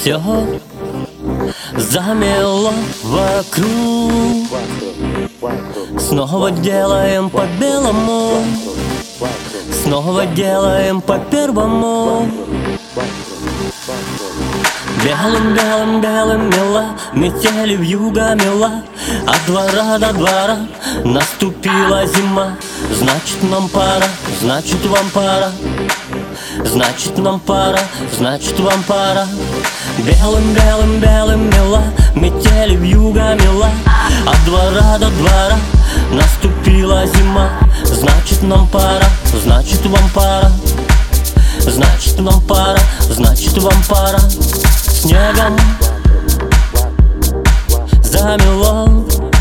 Все замело вокруг. Снова делаем по-белому, снова делаем по-первому. Белым, белым, белым мела, метели вьюга мела. От двора до двора наступила зима. Значит, нам пора, значит, вам пора. Значит, нам пора, значит, вам пора. Белым, белым, белым мела, метели вьюга мела. От двора до двора наступила зима. Значит, нам пора, значит, вам пора. Значит, нам пора, значит, вам пора. Снегом замело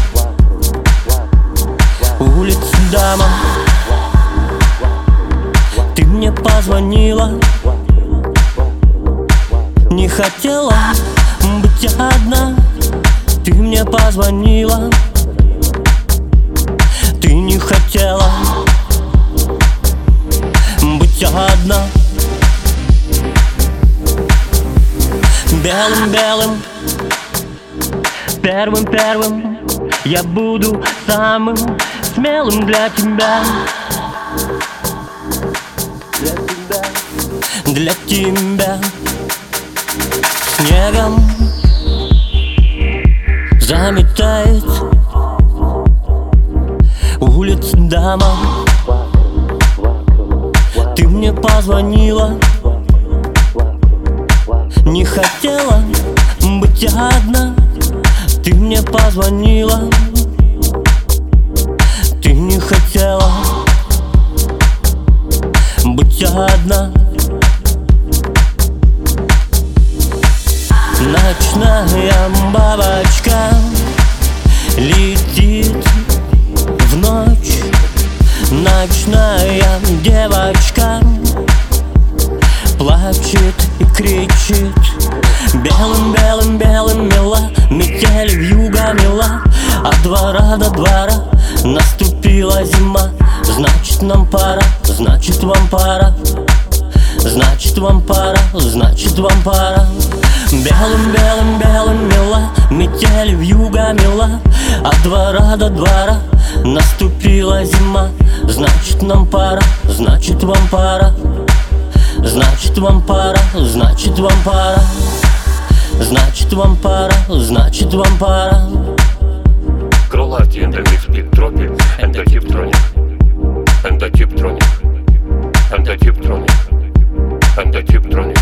улицы дома. Ты мне позвонила, не хотела быть одна. Ты мне позвонила, ты не хотела быть одна. Белым, белым, первым, первым я буду самым смелым для тебя. Для тебя. Снегом заметает улицы дома. Ты мне позвонила, не хотела быть одна. Ты мне позвонила, ты не хотела быть одна. Ночная бабочка летит в ночь. Ночная девочка плачет и кричит. Белым, белым, белым мела, метели вьюга мела. От двора до двора наступила зима. Значит, нам пора, значит, вам пора. Значит, вам пора, значит, вам пора. Белым, белым, белым мела, метели вьюга мела. От двора до двора наступила зима. Значит, нам пора, значит, вам пора. Значит, вам пора, значит, вам пора. Значит, вам пора, значит, вам пора. Крылатый эндомикс Биг-тропик, эндотип-троник, эндотип-троник, эндотип-троник, эндотип-троник.